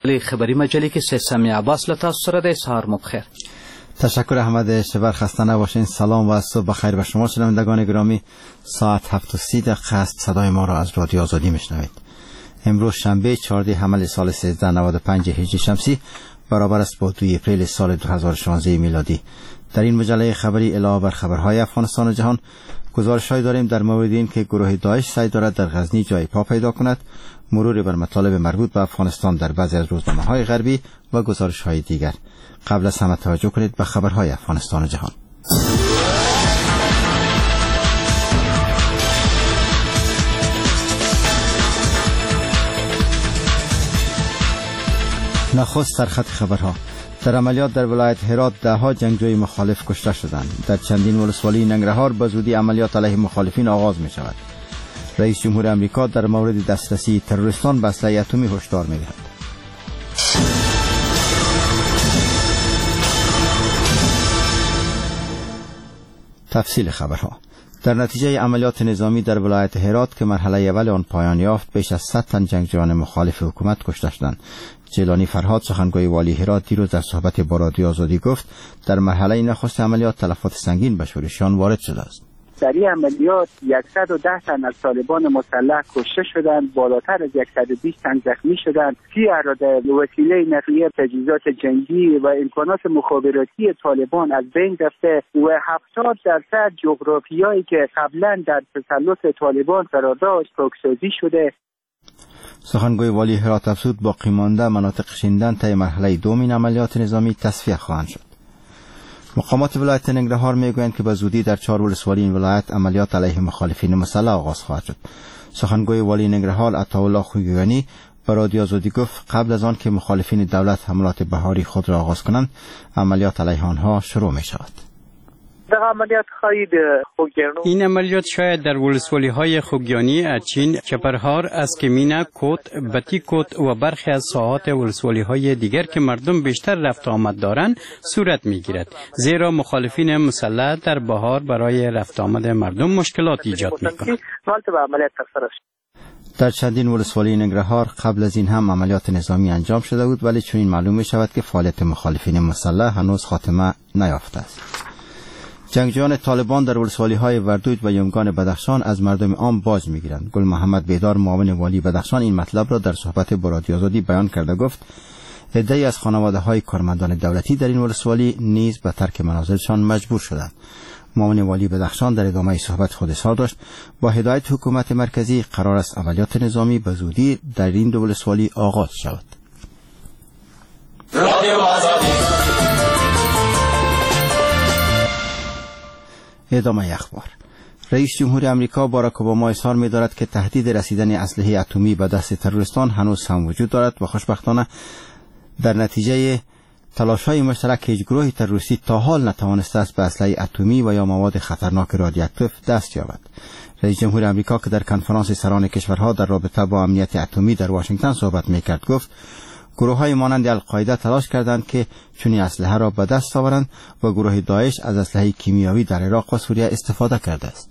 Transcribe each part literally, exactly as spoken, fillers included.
خبری مجله که سیستمی عباس لطاس سرده سهار مبخیر. تشکر احمد شبر، خسته نباشین. سلام و صبح بخیر به شما شنوندگان گرامی. ساعت هفت و سی دقیقه است. صدای ما را از رادیو آزادی میشنوید. امروز شنبه چهاردهم حمل سال سیزده نود و پنج هجری شمسی برابر است با دوم اپریل سال دو هزار و شانزده میلادی. در این مجله خبری علاوه بر خبرهای افغانستان و جهان گزارش‌هایی داریم در مورد این که گروه داعش سعی دارد در غزنی جای پا پیدا کند، مرور بر مطالب مربوط به افغانستان در بعضی از روزنامه‌های غربی و گزارش‌های دیگر. قبل از همه توجه کنید به خبرهای افغانستان و جهان. نخست سرخط خبرها. در عملیات در ولایت هرات ده ها جنگجوی مخالف کشته شدند. در چندین ولسوالی ننگرهار به زودی عملیات علیه مخالفین آغاز می شود. رئیس جمهور امریکا در مورد دسترسی تروریستان به اسلحه اتمی هشدار می دهد. تفصیل خبرها. در نتیجه عملیات نظامی در ولایت هرات که مرحله اول آن پایان یافت، بیش از صد تن جنگجویان مخالف حکومت کشته شدند. جیلانی فرهاد سخنگوی والی هرات دیروز در صحبت با رادیو آزادی گفت در مرحله نخست عملیات تلفات سنگین به شورشیان وارد شده است. در این عملیات صد و ده تن از طالبان مسلح کشته شدند، بالاتر از صد و بیست تن زخمی شدند. سی اراده وسیله نقلیه، تجهیزات جنگی و امکانات مخابراتی طالبان از بین رفته و هفتاد درصد جغرافیایی که قبلا در تسلط طالبان قرار داشت پاکسازی شده. سخنگوی والی هرات افزود باقی مانده مناطق شیندن طی مرحله دوم این عملیات نظامی تصفیه خواهند شد. مقامات ولایت ننگرهار میگویند که به زودی در چهار ولسوالی این ولایت عملیات علیه مخالفین مسلح آغاز خواهد شد. سخنگوی والی ننگرهار عطاالله خوگیانی به رادیو آزادی گفت قبل از آن که مخالفین دولت حملات بهاری خود را آغاز کنند، عملیات علیه آنها شروع می شود. این عملیات شاید در ولسوالی های خوگیانی، اچین، چپرهار، اسکمینه، کوت، بتی کوت و برخی از ساحات ولسوالی های دیگر که مردم بیشتر رفت آمد دارند صورت می گیرد، زیرا مخالفین مسلح در بهار برای رفت آمد مردم مشکلات ایجاد می کنند. در چندین ولسوالی ننگرهار قبل از این هم عملیات نظامی انجام شده بود، ولی چنین معلوم می شود که فعالیت مخالفین مسلح هنوز خاتمه نیافته است. جنگجویان طالبان در ولسوالی‌های وردوج و یمگان بدخشان از مردم عام باج می‌گیرند. گل محمد بیدار معاون والی بدخشان این مطلب را در صحبت با رادیو آزادی بیان کرده گفت عده‌ای از خانواده‌های کارمندان دولتی در این ولسوالی نیز به ترک منازلشان مجبور شدند. معاون والی بدخشان در ادامه صحبت خود اظهار داشت با هدایت حکومت مرکزی قرار است عملیات نظامی به زودی در این دو ولسوالی آغاز شود. رادیو آزادی. ادامه اخبار. رئیس جمهور امریکا باراک اوباما اظهار می‌دارد که تهدید رسیدن اسلحه اتمی به دست تروریستان هنوز هم وجود دارد و خوشبختانه در نتیجه تلاش‌های مشترک هیچ گروه تروریستی تا حال نتوانسته است به اسلحه اتمی و یا مواد خطرناک رادیواکتیو دست یابد. رئیس جمهور امریکا که در کنفرانس سران کشورها در رابطه با امنیت اتمی در واشنگتن صحبت می‌کرد گفت گروه‌های مانند القاعده تلاش کردند که چنین اسلحه را به دست آورند و گروه داعش از اسلحه کیمیایی در عراق و سوریه استفاده کرده است.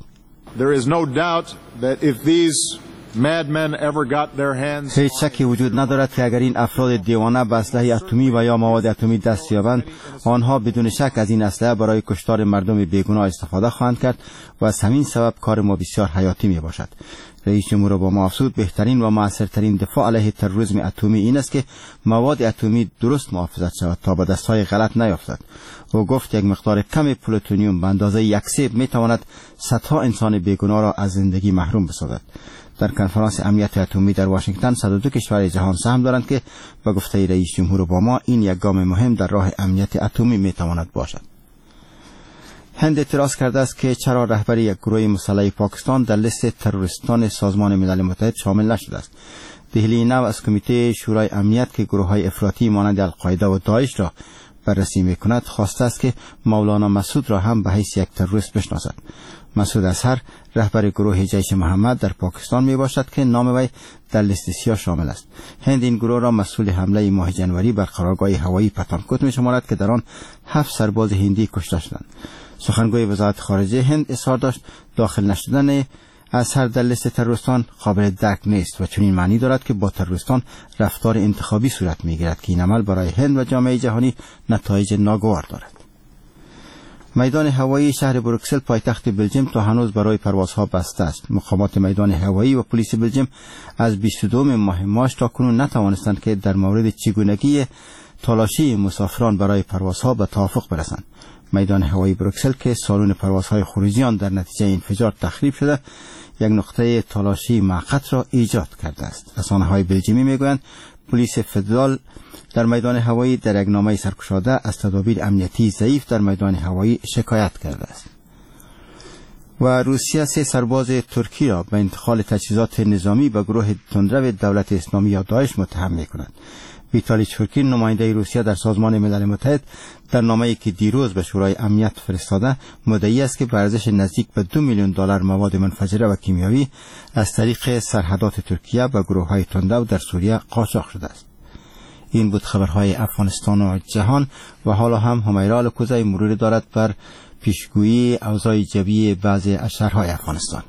هیچ شکی وجود ندارد که اگر این افراد دیوانه به اسلحه اتمی و یا مواد اتمی دست یابند، آنها بدون شک از این اسلحه برای کشتار مردم بیگناه استفاده خواهند کرد و از همین سبب کار ما بسیار حیاتی می باشد. رئیس جمهور اوباما افزود بهترین و موثرترین دفاع علیه تروریسم اتمی این است که مواد اتمی درست محافظت شود تا به دستهای غلط نیفتد. او گفت یک مقدار کم پلوتونیوم به اندازه یک سیب می تواند صدها انسان بیگناه را از زندگی محروم بسازد. در کنفرانس امنیت اتمی در واشنگتن صد و دو کشور جهان سهم دارند که به گفته رئیس جمهور اوباما این یک گام مهم در راه امنیت اتمی می تواند باشد. هند اعتراض کرده است که چرا رهبری یک گروه مسلح پاکستان در لیست تروریستان سازمان ملل متحد شامل نشده است. دهلی نو از کمیته شورای امنیت که گروه‌های افراطی مانند القاعده و داعش را بررسی می‌کند خواسته است که مولانا مسعود را هم به حیث یک تروریست بشناسد. مسعود اظهر رهبر گروه جیش محمد در پاکستان می باشد که نام وی در لیست سیاه شامل است. هند این گروه را مسئول حمله ماه جنوری بر قرارگاه هوایی پتانکوت می شمارد که در آن هفت سرباز هندی کشته شدند. سخنگوی وزارت خارجه هند اظهار داشت داخل نشدن اثر در لیست تروریستان قابل درک نیست و چنین معنی دارد که با تروریستان رفتار انتخابی صورت می‌گیرد که این عمل برای هند و جامعه جهانی نتایج ناگوار دارد. میدان هوایی شهر بروکسل پایتخت بلژیم تا هنوز برای پروازها بسته است. مقامات میدان هوایی و پلیس بلژیم از بیست و دوم ماه مارس تا کنون نتوانستند که در مورد چگونگی تالاشی مسافران برای پروازها به توافق برسند. میدان هوایی بروکسل که سالن پروازهای خروجیان در نتیجه انفجار تخریب شده، یک نقطه تالاشی موقت را ایجاد کرده است. رسانه‌های بلژیمی میگویند پلیس فدرال در میدان هوایی در یک نامه سرکشاده از تدابیر امنیتی ضعیف در میدان هوایی شکایت کرده است. و روسیه سه سرباز ترکی را به انتقال تجهیزات نظامی به گروه تندرو دولت اسلامی یا داعش متهم می‌کند. ویتالی چورکین نماینده روسیه در سازمان ملل متحد در نامه‌ای که دیروز به شورای امنیت فرستاده مدعی است که به ارزش نزدیک به دو میلیون دلار مواد منفجره و کیمیایی از طریق سرحدات ترکیه به گروه‌های تندرو در سوریه قاچاق شده است. این بود خبرهای افغانستان و جهان و حالا هم همیرا الکوزی مرور دارد بر پیشگویی اوضاع جوی بعضی از شهرهای افغانستان.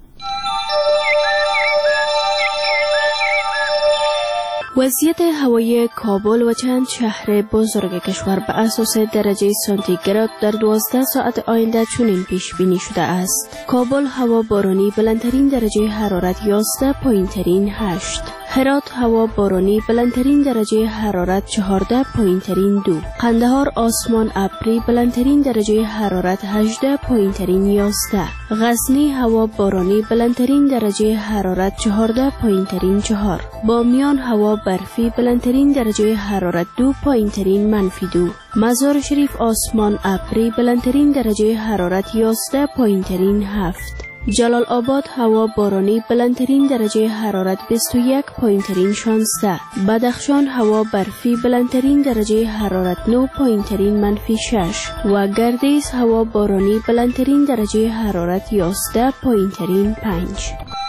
وضعیت هوایی کابل و چند شهر بزرگ کشور به اساس درجه سانتیگراد در دوازده ساعت آینده چنین پیش بینی شده است. کابل هوا بارانی بلندترین درجه حرارت یازده، پایینترین هشت. هرات هوا بارانی بلندترین درجه حرارت چهارده، پایینترین دو. قندهار آسمان ابری بلندترین درجه حرارت هجده، پایینترین یازده. غزنی هوا بارانی بلندترین درجه حرارت چهارده، پایینترین چهار. بامیان هوا برفی بلندترین درجه حرارت دو، پایینترین منفی دو. مزار شریف آسمان ابری بلندترین درجه حرارت یازده، پایینترین هفت. جلال آباد هوا بارانی بلندترین درجه حرارت بیست و یک، پایینترین شانزده. بدخشان هوا برفی بلندترین درجه حرارت نه، پایینترین منفی شش. و گردیز هوا بارانی بلندترین درجه حرارت یازده، پایینترین پنج.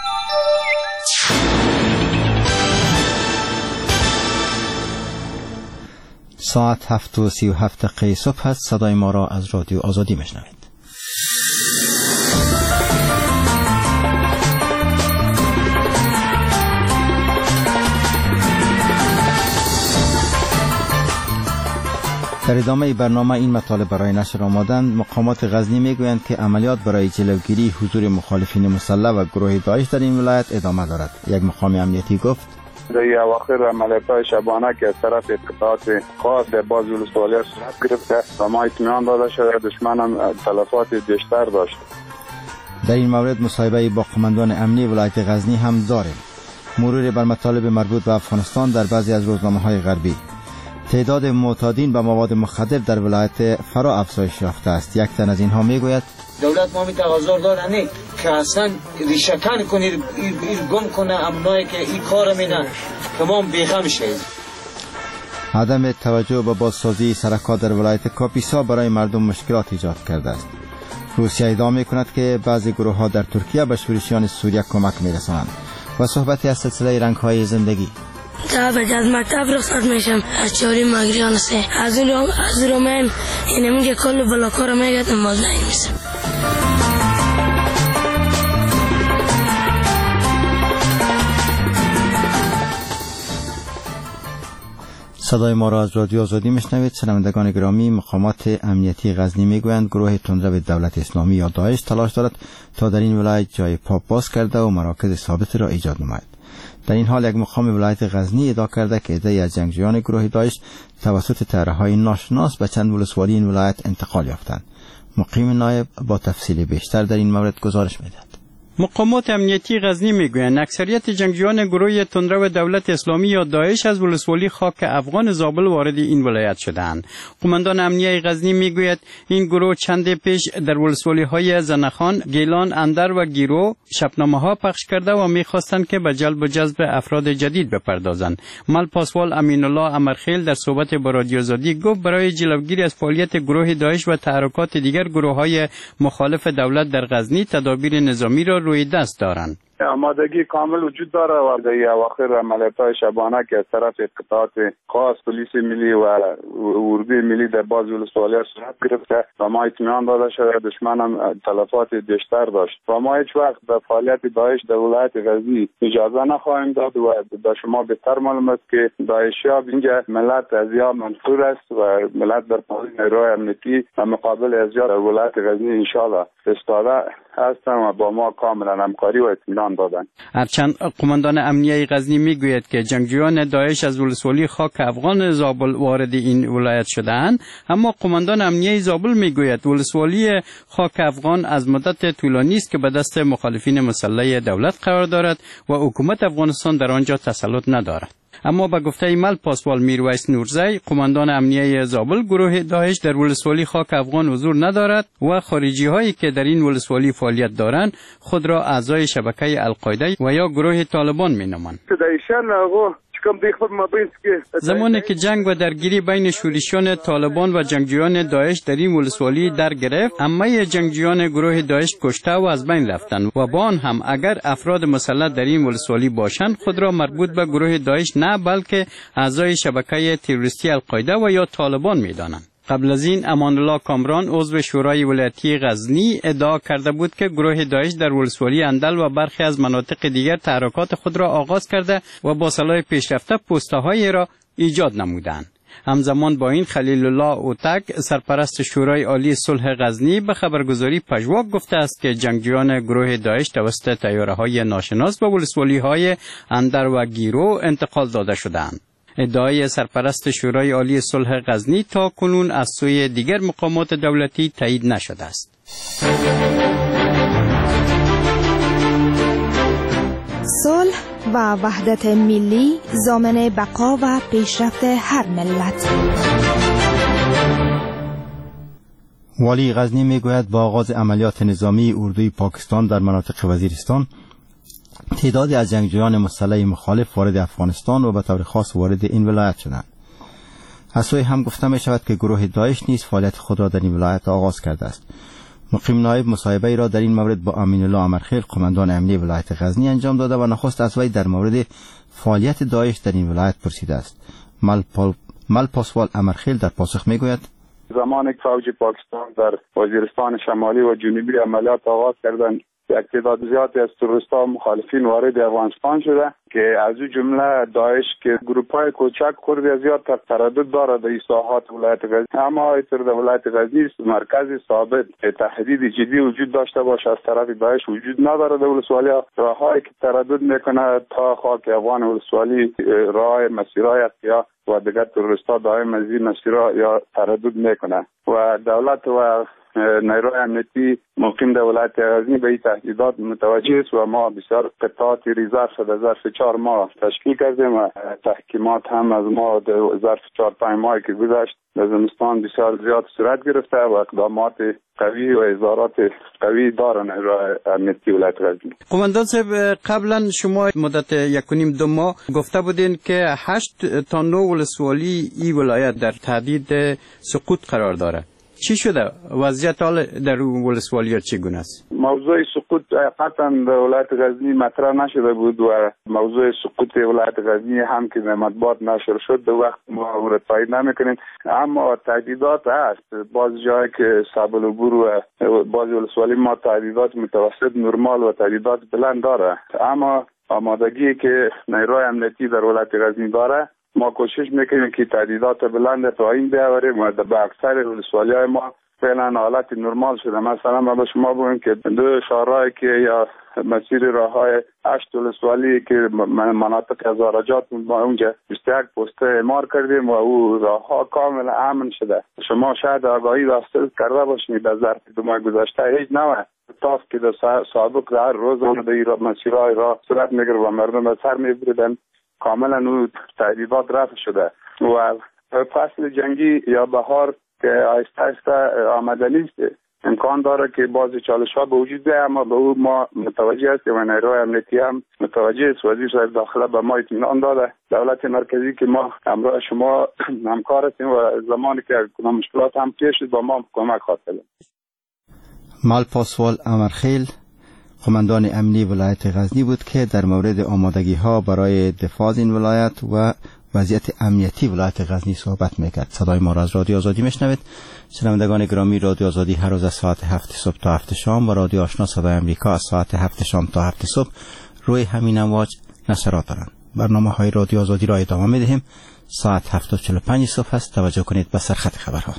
ساعت هفت و سی و هفت دقیقه صبح است. صدای ما را از رادیو آزادی میشنوید. در ادامه برنامه این مطالب برای نشر آمادند. مقامات غزنی میگویند که عملیات برای جلوگیری حضور مخالفین مسلح و گروه داعش در این ولایت ادامه دارد. یک مقام امنیتی گفت در اواخر عملیات‌های شبانه که از طرف اطلاعات خاص در باز ولسوالی‌ها صورت گرفته و ما اطمینان داده شده دشمن هم تلفات بیشتر داشت. در این مورد مصاحبه با قماندان امنی ولایت غزنی هم داریم. مرور بر مطالب مربوط به افغانستان در بعضی از روزنامه‌های غربی. تعداد معتادین به مواد مخدر در ولایت فرا افزایش یافته است. یک تن از اینها میگوید دولت ما می تقاضا دارن که اصلا ریشه‌کن کنید، این گم کنه امنایی که این کار میدن تمام بیخم شید. عدم توجه به بازسازی سرکات در ولایت کاپیسا برای مردم مشکلات ایجاد کرده است. روسیه ادعا میکند که بعضی گروه ها در ترکیه به شورشیان سوریه کمک میرسانند. و صحبتی از سلسله رنگ‌های زندگی. تا بعد از مکتب رخصت میشم از چهاری مگریان سه از اون رو از رو من اینم که کل بلاکا رو میگردم باز نمیشم. صدای ما را از رادیو آزادی میشنوید. شنوندگان گرامی، مقامات امنیتی غزنی میگویند گروه تندرو دولت اسلامی یا داعش تلاش دارد تا در این ولایت جای پا باز کرده و مراکز ثابت را ایجاد نماید. در این حال یک مقام ولایت غزنی ادعا کرده که عده‌ای از جنگجویان گروه داعش توسط طرح‌های ناشناس به چند ولسوالی این ولایت انتقال یافتند. مقیم نایب با تفصیل بیشتر در این مورد گزارش می‌دهد. مقامات امنیتی غزنی میگویند اکثریت جنگجویان گروه تندرو دولت اسلامی یا داعش از ولسوالی خاک افغان زابل وارد این ولایت شدند. قماندان امنیتی غزنی میگوید این گروه چند پیش در ولسوالی های زنخان، گیلان، اندر و گیرو شبنامه ها پخش کرده و میخواستند که به جلب و جذب افراد جدید بپردازند. مل پاسوال امین الله امرخیل در صحبت با رادیو آزادی گفت برای جلوگیری از فعالیت گروه داعش و تحرکات دیگر گروه های مخالف دولت در غزنی تدابیر نظامی را روی دست دارند. آمادگی کامل وجود داره و در اواخر عملیات‌های شبانه که از طرف قطعات خاص پلیس ملی و اردوی ملی در بعض ولسوالی‌ها صورت گرفته و ما اطمینان داده شده دشمن هم تلفات بیشتر داشت و ما هیچ وقت به فعالیت داعش در ولایت غزنی اجازه نخواهیم داد و به شما بهتر معلوم است که داعشی‌ها اینجا ملت ازیا منصور است و ملت در پای نیروهای امنیتی و مقابل ازیا در ولایت غزنی انشاءالله استاده هستن و با ما کاملا همکاری و اطمینان دادن. هرچند قماندان امنیه غزنی میگوید که جنگجویان داعش از ولسوالی خاک افغان زابل وارد این ولایت شده‌اند، اما قماندان امنیه زابل میگوید ولسوالی خاک افغان از مدت طولانی است که به دست مخالفین مسلح دولت قرار دارد و حکومت افغانستان در آنجا تسلط ندارد. اما به گفته مل پاسوال میرویس نورزی، قماندان امنیه زابل، گروه داعش در ولسوالی خاک افغان حضور ندارد و خارجی هایی که در این ولسوالی فعالیت دارند خود را اعضای شبکه القاعده و یا گروه طالبان مینامند. زمانی که جنگ و درگیری بین شورشیان طالبان و جنگجویان داعش در این ولسوالی در گرفت، همه جنگجویان گروه داعش کشته و از بین رفتند و با آن هم اگر افراد مسلح در این ولسوالی باشند خود را مربوط به گروه داعش نه بلکه اعضای شبکه تروریستی القاعده و یا طالبان می‌دانند. قبل از این امان الله کامران عضو شورای ولایتی غزنی ادعا کرده بود که گروه داعش در ولسوالی اندل و برخی از مناطق دیگر تحرکات خود را آغاز کرده و با سلاح پیشرفته پست‌های را ایجاد نمودند. همزمان با این خلیل الله اوتک سرپرست شورای عالی صلح غزنی به خبرگزاری پژواک گفته است که جنگجویان گروه داعش توسط طیاره‌های ناشناس به ولسوالی‌های اندر و گیرو انتقال داده شدند. ادعای سرپرست شورای عالی صلح غزنی تا کنون از سوی دیگر مقامات دولتی تایید نشده است. صلح و وحدت ملی ضامن بقا و پیشرفت هر ملت. والی غزنی میگوید با آغاز عملیات نظامی اردوی پاکستان در مناطق وزیرستان، تعدادی از جنگجویان مسلح مخالف وارد افغانستان و به طور خاص وارد این ولایت شدند. از سوی هم گفته می شود که گروه داعش نیز فعالیت خود را در این ولایت آغاز کرده است. مقیم نایب مصاحبه را در این مورد با امین الله امرخیل قماندان امنیه ولایت غزنی انجام داده و نخست از وی در مورد فعالیت داعش در این ولایت پرسیده است. مل, پال... مل پاسوال امرخیل در پاسخ می گوید زمانی که فوج پاکستان در وزیرستان شمالی و جنوبی عملیات آغاز کردند، یک تعداد زیادی از تروریست‌ها و مخالفین وارد افغانستان شده که از این جمله داعش که گروپ‌های کوچک خورده زیاد تردد دارد در ساحات ولایت غزنی، اما ایتر در ولایت غزنی مرکزی ثابت تهدید جدی وجود داشته باشه از طرف داعش وجود ندارد. در ولسوالی راههایی که تردد میکنه تا خاک افغان ولسوالی راه مسیرهای احیا و دیگر تروریست‌ها دائم از این مسیرها یا تردد میکنه و دولت و نیروهای امنیتی مقیم در ولایت غزنی به این تهدیدات متوجه است و ما بسیار قطعات ریزرو شده ظرف چهار ماه تشکیل کردیم و تحکیمات هم از ما در ظرف چهار پنج ماهی که گذشت در زمستان بسیار زیاد صورت گرفته و اقدامات قوی و اظهارات قوی دارن نیروهای امنیتی ولایت غزنی. قماندان صاحب، قبلا شما مدت یک و نیم دو ماه گفته بودین که هشت تا نه ولسوالی این ولایت در تهدید سقوط قرار داره. چی شده؟ وضعیت حال در ولسوالی ها چگونه است؟ موضوع سقوط قطعا در ولایت غزنی مطرح نشده بود و موضوع سقوط ولایت غزنی هم که در مطبوعات نشر شد در وقت ما اون را تایید نمیکنیم، اما تهدیدات هست. بعض جایی که صعب العبور و بعض ولسوالی ما تهدیدات متوسط نرمال و تهدیدات بلند داره، اما آمادگی که نیروهای امنیتی در ولایت غزنی داره ما کوشش میکنیم که تهدیدات بلند پایین بیاوریم و به اکثر ولسوالی‌های ما فعلا حالت نرمال شده. مثلا ما به شما بگم که دو شهرهایی که یا مسیر راههای هشت ولسوالی که مناطق هزارجات ما اونجا بیست و یک پسته اعمار کردیم و او راهها کاملا امن شده. شما شاید آگاهی داشته کرده باشید در ظرف دو ماه گذشته هیچ نوع تاف که در سابق در روز اون در مسیرهای راه صورت میگرد و مردم به سر میبریدن کاملا اون تهدیدات رفع شده و فصل جنگی یا بهار که آهسته آهسته آمدنی است امکان داره که بعضی چالش‌ها به وجود بیاید، اما به او ما متوجه هستیم و نیروهای امنیتی هم متوجه است. وزیر صاحب داخله به ما اطمینان داده دولت مرکزی که ما همراه شما همکار هستیم و زمانی که مشکلات هم پیش با ما کمک خواهد. مال پاسوال امرخیل قماندان امنی ولایت غزنی بود که در مورد آمادگی ها برای دفاع از این ولایت و وضعیت امنیتی ولایت غزنی صحبت میکرد. صدای ما را از رادیو آزادی میشنوید. شنوندگان گرامی، رادیو آزادی هر روز از ساعت هفت صبح تا هفت شام و رادیو آشنا صدای امریکا از ساعت هفت شام تا هفت صبح روی همین امواج نشرات دارند. برنامه های رادیو آزادی را ادامه میدهیم. ساعت هفت و چهل و پنج صبح است. توجه کنید به سرخط خبرها.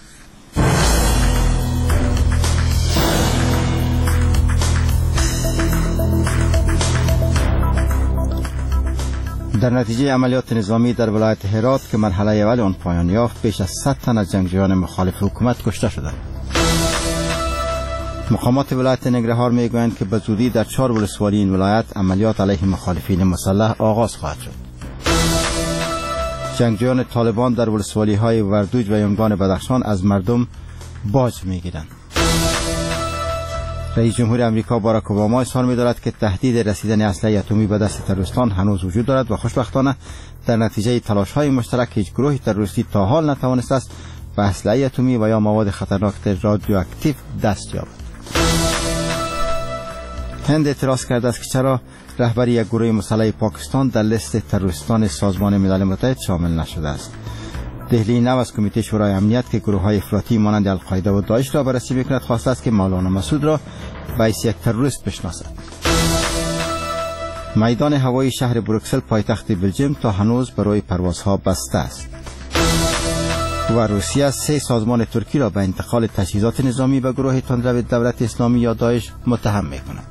در نتیجه عملیات نظامی در ولایت هرات که مرحله اول آن پایان یافت، بیش از صد تن از جنگجویان مخالف حکومت کشته شدند. مقامات ولایت ننگرهار میگویند که به زودی در چهار ولسوالی این ولایت عملیات علیه مخالفین مسلح آغاز خواهد شد. جنگجویان طالبان در ولسوالی های وردوج و یمگان بدخشان از مردم باج میگیرند. رئیس جمهور امریکا باراک اوباما اظهار می‌دارد که تهدید رسیدن اسلحه اتمی به دست تروریستان هنوز وجود دارد و خوشبختانه در نتیجه تلاش‌های مشترک هیچ گروه تروریستی تا حال نتوانسته است به اسلحه اتمی و یا مواد خطرناک رادیواکتیو دست یابد. هند اعتراض کرده است که چرا رهبری یک گروه مسلح پاکستان در لیست تروریستان سازمان ملل متحد شامل نشده است. دهلی نو از کمیته شورای امنیت که گروه‌های افراطی مانند القاعده و داعش را بررسی می‌کند خواسته است که مولانا مسعود را به حیثیت تروریست بشناسد. میدان هوایی شهر بروکسل پایتخت بلژیم تا هنوز برای پروازها بسته است. و روسیه سه سازمان ترکی را به انتقال تجهیزات نظامی به گروه تندرو دولت اسلامی یا داعش متهم می‌کند.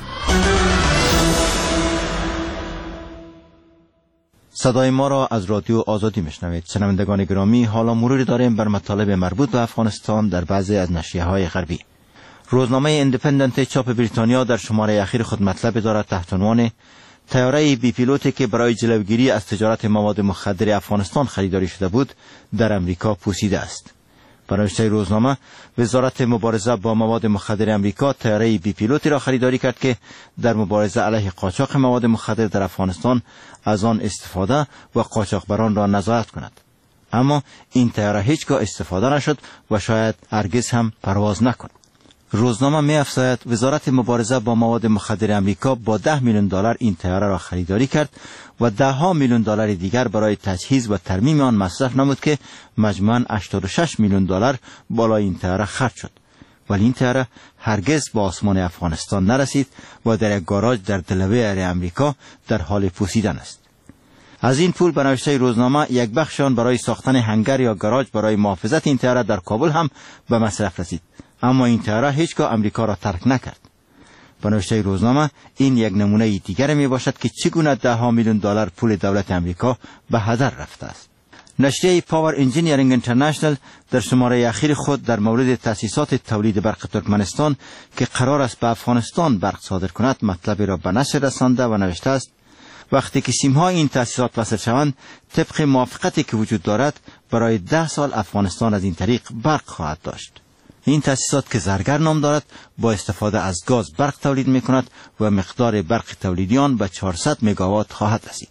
صدای ما را از رادیو آزادی میشنوید. شنوندگان گرامی، حالا مروری داریم بر مطالب مربوط به افغانستان در بعضی از نشریه‌های غربی. روزنامه ایندیپندنت چاپ بریتانیا در شماره اخیر خود مطلب دارد تحت عنوان طیاره بی پیلوتی که برای جلوگیری از تجارت مواد مخدر افغانستان خریداری شده بود در امریکا پوسیده است. برای روزنامه، وزارت مبارزه با مواد مخدر امریکا طیاره بی پیلوتی را خریداری کرد که در مبارزه علیه قاچاق مواد مخدر در افغانستان از آن استفاده و قاچاقبران را نظارت کند. اما این طیاره هیچگاه استفاده نشد و شاید هرگز هم پرواز نکند. روزنامه می افزاید وزارت مبارزه با مواد مخدر امریکا با ده میلیون دلار این طیاره را خریداری کرد و ده ها میلیون دلار دیگر برای تجهیز و ترمیم آن مصرف نمود که مجموعاً هشتاد و شش میلیون دلار بالای این طیاره خرج شد. ولی این طیاره هرگز به آسمان افغانستان نرسید و در یک گاراژ در دلاویر امریکا در حال پوسیدن است. از این پول به نوشته روزنامه یک بخش آن برای ساختن هنگر یا گاراژ برای محافظت این طیاره در کابل هم به مصرف رسید. اما این طیاره هیچگاه امریکا را ترک نکرد. به نوشته روزنامه این یک نمونه دیگر می باشد که چگونه ده ها میلیون دلار پول دولت امریکا به هدر رفته است. نشریه پاور انجینیرینگ اینترنشنال در شماره اخیر خود در مورد تأسیسات تولید برق ترکمنستان که قرار است به افغانستان برق صادر کند مطلب را به نشر رسانده و نوشته است وقتی که سیم‌های این تأسیسات وصل شوند طبق موافقتی که وجود دارد برای ده سال افغانستان از این طریق برق خواهد داشت. این تأسیسات که زرگر نام دارد با استفاده از گاز برق تولید می کند و مقدار برق تولیدی آن به چهارصد مگاوات خواهد رسید.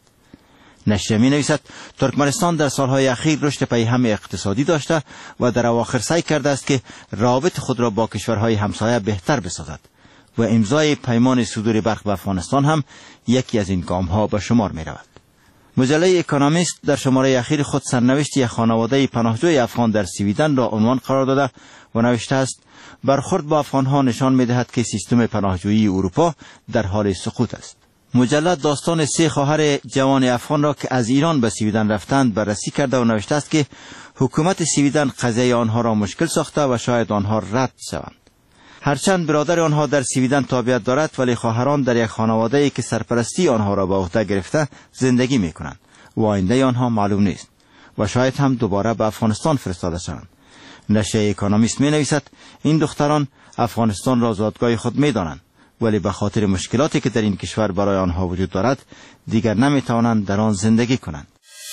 نشریه می نویسد ترکمنستان در سالهای اخیر رشد پیهم اقتصادی داشته و در اواخر سعی کرده است که روابط خود را با کشورهای همسایه بهتر بسازد و امضای پیمان صدور برق به افغانستان هم یکی از این گام‌ها به شمار می رود. مجله اکونومیست در شماره اخیر خود سرنوشت یک خانواده پناهجوی افغان در سویدن را عنوان قرار داده و نوشته است برخورد با افغانها نشان می‌دهد که سیستم پناهجویی اروپا در حال سقوط است. مجله داستان سه خواهر جوان افغان را که از ایران به سویدن رفتند بررسی کرده و نوشته است که حکومت سویدن قضیه آنها را مشکل ساخته و شاید آنها رد شوند. هرچند برادر آنها در سویدن تابعیت دارد ولی خواهران در یک خانواده‌ای که سرپرستی آنها را به عهده گرفته زندگی می‌کنند و آینده آنها معلوم نیست و شاید هم دوباره به افغانستان فرستاده شوند. نشریه اکونومیست می‌نویسد این دختران افغانستان را زادگاه خود می‌دانند ولی به خاطر مشکلاتی که در این کشور برای آنها وجود دارد دیگر نمی‌توانند در آن زندگی کنند.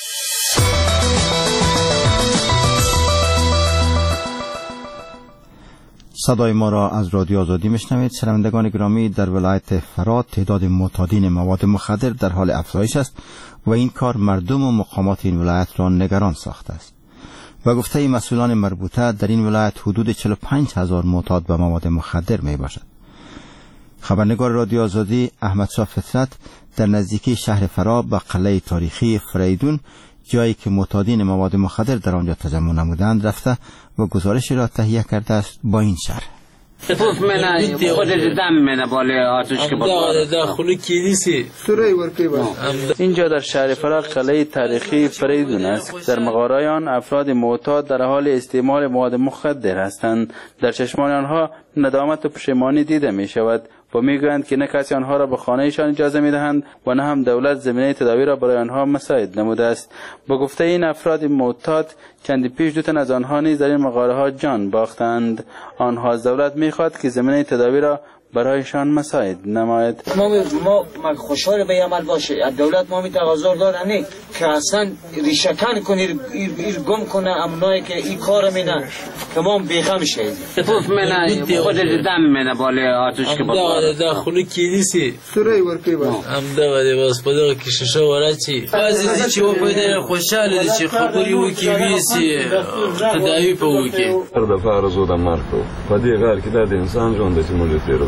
صدای ما را از رادیو آزادی میشنوید. شنوندگان گرامی، در ولایت فرات تعداد معتادین مواد مخدر در حال افزایش است و این کار مردم و مقامات این ولایت را نگران ساخته است. و گفته مسئولان مربوطه در این ولایت حدود چهل و پنج هزار معتاد به مواد مخدر می باشد. خبرنگار رادیو آزادی احمد شاه فطرت در نزدیکی شهر فرا به قلعه تاریخی فریدون، جایی که معتادین مواد مخدر در آنجا تجمع نمودند، رفته و گزارشی را تهیه کرده است با این شرح. توف منه خود دم منه بالا آتش که بالا داخل کلیسی سوره ورکی با. اینجا در شهر فرا قلعه تاریخی فریدون است. در مغارای آن افراد معتاد در حال استعمال مواد مخدر هستند. در چشمان آنها ندامت و پشیمانی دیده می شود و میگویند که نه کسی آنها را به خانهشان اجازه میدهند و نه هم دولت زمینه تداوی را برای آنها مساعد نموده است. با گفته این افراد معتاد، چندی پیش دو تن از آنها نیز در این مغاره ها جان باختند. آنها از دولت میخواد که زمینه تداوی را برایشان مساعد نماید. ما ما ما خوشحال به عمل باشه. دولت ما می تقاضا دارن که اصلا ریشه‌کن کنید، ایر گم کنه امنایی که این کار میکنه که ما بیخم شیم. توف منه خود دم منه بالا آتش که بالا داخل کلیسی سوره ورکی با. ام داوری باز پدر کشش وراتی. بعضی چی و پدر خوشحال چی خبری و کی بیسی تداوی پوکی. هر دفعه آرزو دم مرکو. پدی غیر که داد انسان جون دتی مولتیرو.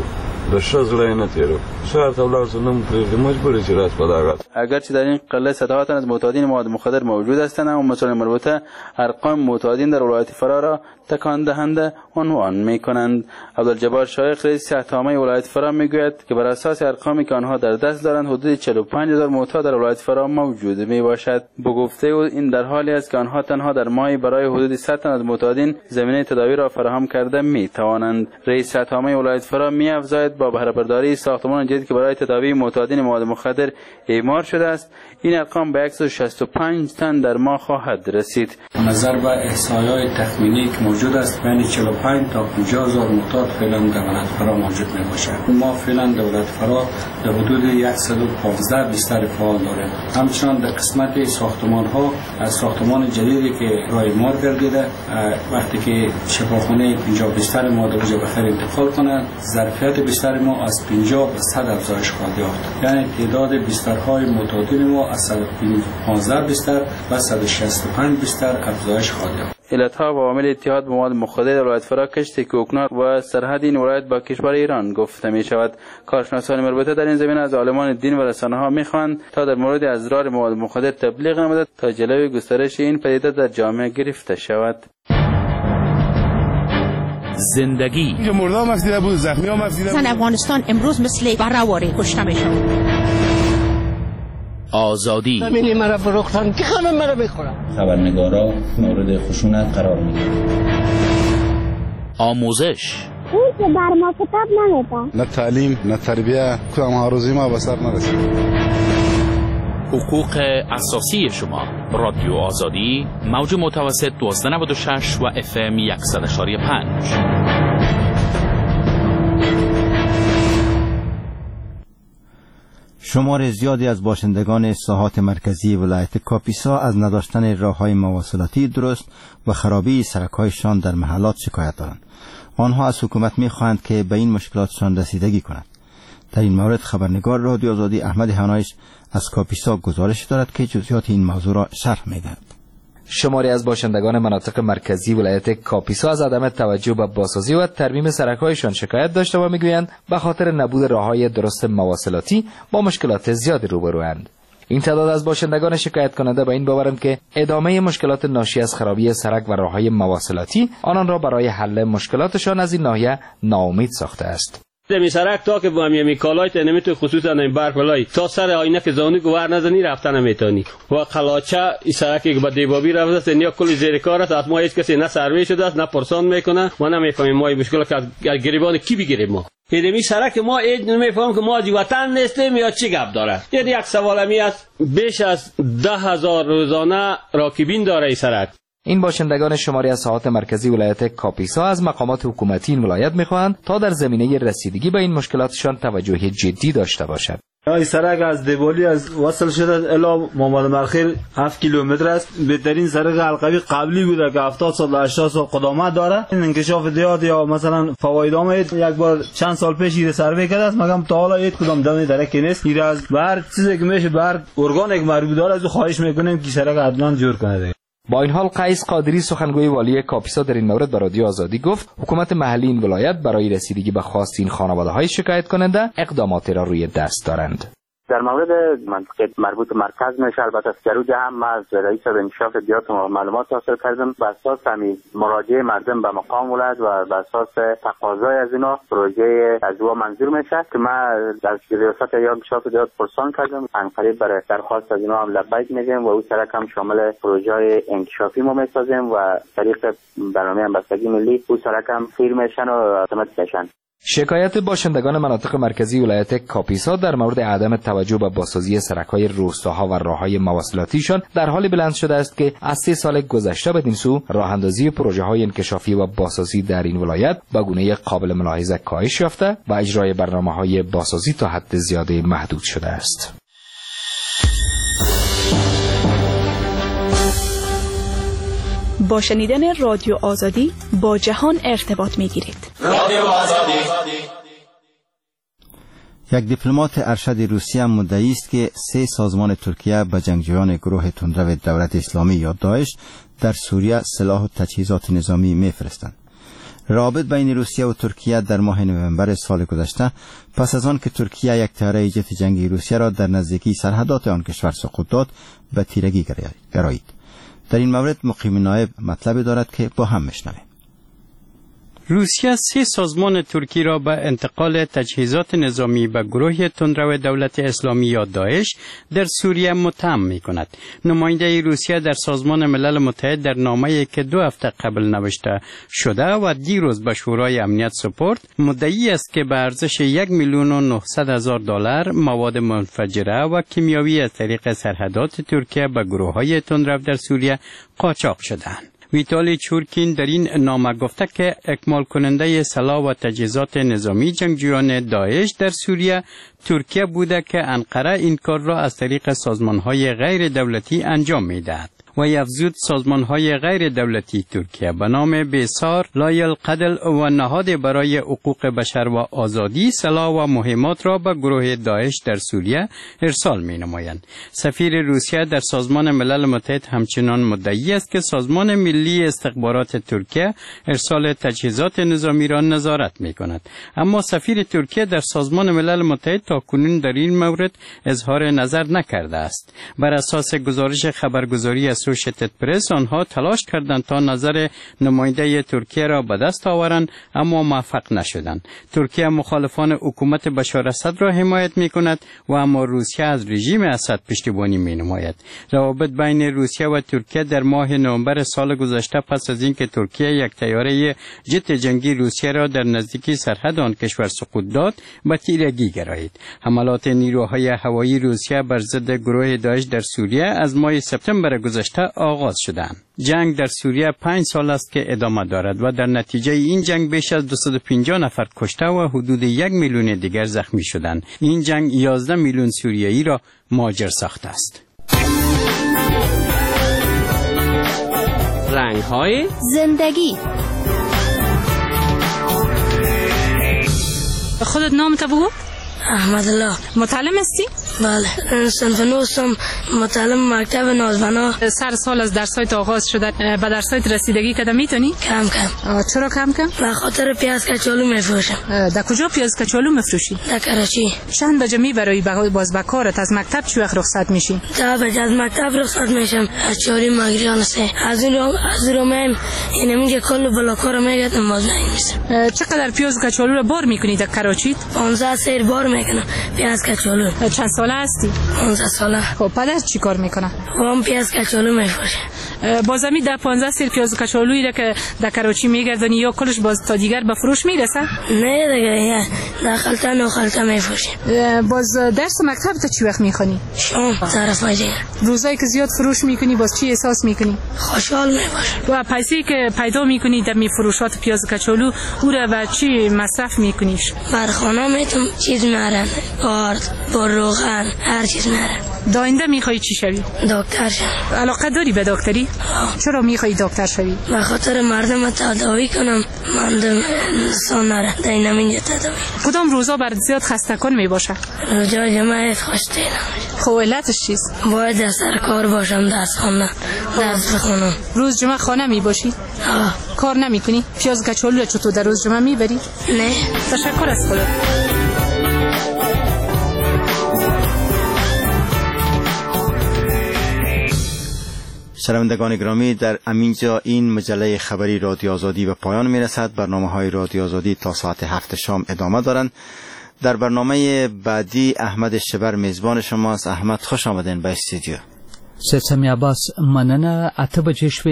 اگرچه در این قلعه صدها تن از معتادین مواد مخدر موجود هستند، اما مسائل مربوطه ارقام معتادین در ولایت فرا را تکان دهنده عنوان می‌کنند. عبدالجبار شایخ رئیس صحت‌عامه ولایت فرا میگوید که بر اساس ارقامی که آنها در دست دارند حدود چهل و پنج هزار معتاد در ولایت فرا موجود میباشد. به گفته او این در حالی است که آنها تنها در ماهی برای حدود صد تن از معتادین زمینه تداوی را فراهم کرده میتوانند. رئیس صحت‌عامه ولایت فرا می‌افزاید با بهره برداری ساختمان جدید که برای تداوی معتادین مواد مخدر اعمار شده است، این ارقام به صد و شصت و پنج تن در ماه خواهد رسید. نظر به احصایه‌های تخمینی که موجود است، بین چهل و پنج تا پنجاه هزار معتاد فعلا در ولایت فرا موجود میباشد. ما فعلا در ولایت فرا در حدود صد و پانزده بستر فعال داریم. همچنان در قسمت ساختمان‌ها از ساختمان جدیدی که راه اعمار گردیده، وقتی که شفاخانه پنجاه بستر ما در اونجا بخیر انتقال کنند، ظرفیت بستر ما از پنجاه به صد افزایش خواهد یافت. یعنی تعداد بسترهای معتادین ما از صد و پانزده بستر و صد و شصت و پنج بستر افزایش خواهد یافت. علتها و عوامل اتحاد با مواد مخدر در ولایت فرا کشت کوکنار و سرحد این ولایت با کشور ایران گفته می شود. کارشناسان مربوطه در این زمینه از عالمان دین و رسانه‌ها می‌خواهند تا در مورد اضرار مواد مخدر تبلیغ نموده تا جلوی گسترش این پدیده در جامعه گرفته شود. زندگی مردم مسئله بود، زخمی ها مسئله بود. زن افغانستان امروز مثل برآوری کشته میشن. آزادی زمینی مرا فروختن که همه مرا بخورن. خبرنگارا مورد خشونت قرار میگیرن. آموزش اون که بر ما کتاب نمیدن. نه تعلیم نه تربیه، کدام هاروزی ما به سر نرسید. حقوق اساسی شما. رادیو آزادی موج متوسط دوازده نود و شش و اف ام صد و صفر و پنج. شمار زیادی از باشندگان ساحات مرکزی ولایت کاپیسا از نداشتن راه‌های مواصلاتی درست و خرابی سرک‌هایشان در محلات شکایت دارند. آنها از حکومت می‌خواهند که به این مشکلاتشان رسیدگی کند. در این مورد خبرنگار رادیو آزادی احمد هنایش از کاپیسا گزارش دارد که جزئیات این موضوع را شرح می‌دهد. شماری از باشندگان مناطق مرکزی ولایت کاپیسا از عدم توجه به بازسازی و ترمیم سرک‌هایشان شکایت داشته و میگویند به خاطر نبود راه‌های درست مواصلاتی با مشکلات زیادی روبروند. این تعداد از باشندگان شکایت کننده به این باورند که ادامه مشکلات ناشی از خرابی سرک و راه‌های مواصلاتی آنان را برای حل مشکلاتشان از این ناحیه ناامید ساخته است. می سرک تا که با می کالایت نمیتونی خصوصا این برفلای تا سر آینه که زانو گوار نزنی رفتن نمیتونی و قلاچه این سرکی که با دیبابی رفته است نیا کلی زیر کار است. از ما هیچ کسی نه سروی شده است نه پرسان میکنه. ما نمیفهمیم ما این مشکل که از گریبان کی بگیریم. ما هدمی سرک ما اید نمیفهم که ما از وطن نیستیم یا چی گپ داره. یعنی یک سوال می است بیش از ده هزار روزانه راکبین داره این سرک. این باشندگان شماری از ساحات مرکزی ولایت کاپیسا از مقامات حکومتی این ولایت میخواهند تا در زمینه رسیدگی به این مشکلاتشان توجه جدی داشته باشد. این سرک از دیبالی از وصل شده الی محمد مرخیل هفت کیلومتر است. بهترین سرک حلقوی قبلی بوده که هفتاد سال هشتاد سال قدامت داره. این انکشاف دیات یا مثلا فواید آمد یک بار چند سال پیش این سروی کرده است، مگم تا حالا هیچ کدام دمی درک نیست. این از بر چیزی که میشه بر ارگان یک مربوط داره از خواهش میکنیم که سرک عدلا جور کنه. با این حال قیس قادری سخنگوی والی کاپیسا در این مورد به رادیو آزادی گفت حکومت محلی این ولایت برای رسیدگی به خواست این خانواده‌های شکایت کننده اقداماتی را روی دست دارند. در مورد منطقه مربوط به مرکز میشه، البته از جروج هم از رئیس انکشاف دیات معلومات حاصل کردم. بر اساس همین مراجعه مردم به مقام ولایت و بر اساس تقاضای از اینا پروژه از او منظور میشه که من در ریاست یا انکشاف دیات پرسان کردم. عنقریب برای درخواست از اینا هم لبیک میگیم و او سرک هم شامل پروژه انکشافی ما میسازیم و طریق برنامه همبستگی ملی او سرک هم خیر میشن و اتوماتیک میشن. شکایت باشندگان مناطق مرکزی ولایت کاپیسا در مورد عدم توجه به بازسازی سرک‌های روستاها و راه‌های مواصلاتیشان در حال بلند شده است که از سه سال گذشته بدین سو راه‌اندازی پروژه‌های انکشافی و بازسازی در این ولایت به گونه قابل ملاحظه کاهش یافته و اجرای برنامه‌های بازسازی تا حد زیاده محدود شده است. با شنیدن رادیو آزادی با جهان ارتباط می‌گیرید. رادیو آزادی. یک دیپلمات ارشد روسیه مدعی است که سه سازمان ترکیه به جنگجویان گروه تندرو دولت اسلامی یا داعش در سوریه سلاح و تجهیزات نظامی می‌فرستند. رابط بین روسیه و ترکیه در ماه نوامبر سال گذشته پس از آن که ترکیه یک طیاره جت جنگی روسیه را در نزدیکی سرحدات آن کشور سقوط داد به تیرگی گرایید. در این مورد مقیم نایب مطلبی دارد که با هم میشنویم. روسیه سه سازمان ترکی را به انتقال تجهیزات نظامی به گروه تندرو دولت اسلامی یا داعش در سوریه متهم می کند. نماینده روسیه در سازمان ملل متحد در نامه‌ای که دو هفته قبل نوشته شده و دیروز به شورای امنیت سپرد مدعی است که به ارزش یک میلیون و نهصد هزار دلار مواد منفجره و کیمیاوی از طریق سرحدات ترکیه به گروه‌های تندرو در سوریه قاچاق شدند. ویتالی چورکین در این نامه گفته که اکمال کننده سلاح و تجهیزات نظامی جنگجویان داعش در سوریه ترکیه بوده که انقره این کار را از طریق سازمان‌های غیر دولتی انجام می‌دهد. و افزود سازمان‌های غیر دولتی ترکیه به نام بیسار، لایل قدل و نهاد برای حقوق بشر و آزادی سلاح و مهمات را به گروه داعش در سوریه ارسال می‌نمایند. سفیر روسیه در سازمان ملل متحد همچنان مدعی است که سازمان ملی استخبارات ترکیه ارسال تجهیزات نظامی را نظارت می‌کند. اما سفیر ترکیه در سازمان ملل متحد تاکنون در این مورد اظهار نظر نکرده است. بر اساس گزارش خبرگزاری اسوشیتد پرس آنها تلاش کردند تا نظر نماینده ترکیه را به دست آورند اما موفق نشدند. ترکیه مخالفان حکومت بشار اسد را حمایت می‌کند و اما روسیه از رژیم اسد پشتیبانی می‌نماید. روابط بین روسیه و ترکیه در ماه نوامبر سال گذشته پس از اینکه ترکیه یک طیاره جت جنگی روسیه را در نزدیکی سرحد آن کشور سقوط داد به تیرگی گرایید. حملات نیروهای هوایی روسیه بر ضد گروه داعش در سوریه از ماه سپتامبر گذشته آغاز شدند. جنگ در سوریه پنج سال است که ادامه دارد و در نتیجه این جنگ بیش از دویست و پنجاه نفر کشته و حدود یک میلیون دیگر زخمی شدند. این جنگ یازده میلیون سوریایی را مهاجر ساخته است. رنگ‌های زندگی. خودت نامت بگو؟ احمد الله. متعلم هستی؟ بله. صنف نوستم، متعلم مکتب نازبنا. سر سال از درسایت آغاز شده، به درسایت رسیدگی کده میتونی؟ کم کم. چرا کم کم؟ به خاطر پیاز کچالو میفروشم. در کجا پیاز کچالو میفروشی؟ در کراچی. چند بجه میبری باز به کارت؟ از مکتب چی وقت رخصت میشی؟ ده بجه از مکتب رخصت میشم. از چهاری مگریان سه. از اون رو از رو میم اینه میگه کل بلاکار میگردم باز نمیسم. چقدر پیاز کچالو رو بار میکنی در کراچی؟ پانزده سیر بار میکنم پیاز کچالو. چند ساله هستی؟ پانزده ساله. خب پدر چی کار میکنه؟ هم پیاز کچالو میفروشه. بازمی در پانزده سیر پیاز کچالویی را که در کراچی میگردونی یا کلش باز تا دیگر به فروش میرسه؟ نه دیگه در خلطه نو خلطه میفروشه. باز درس مکتب تا چی وقت میخونی؟ شام طرف دیگر. روزایی که زیاد فروش میکنی باز چی احساس میکنی؟ خوشحال میباشم. و پیسی که پیدا میکنی در می فروشات پیاز کچالو او را به چی مصرف میکنیش؟ بر خانه میتونم چیز میارم، آرد، با روغن، هر چیز میارم. داینده میخوای چی شوی؟ دکتر شوم. علاقه داری به دکتری؟ چرا میخوای دکتر شوی؟ به خاطر مردم تداوی کنم، مردم انسان نره دینم اینجا تداوی. کدام روزا برات زیاد خسته کن میباشه؟ روزا جمعه خوشته نمیشه. خب علتش چیست؟ باید در سر کار باشم، درس خواندن، درس بخونم. روز جمعه خانه میباشی؟ آه. کار نمیکنی؟ پیاز کچالو را چطور در روز جمعه میبری؟ نه. تشکر از خدا. شنوندگان گرامی، در همینجا این مجله خبری رادیو آزادی به پایان میرسد. برنامه های رادیو آزادی تا ساعت هفت شام ادامه دارند. در برنامه بعدی احمد شبر میزبان شماست. احمد خوش آمدین به استودیو. سید سمی عباس مننه. اته بجې شوې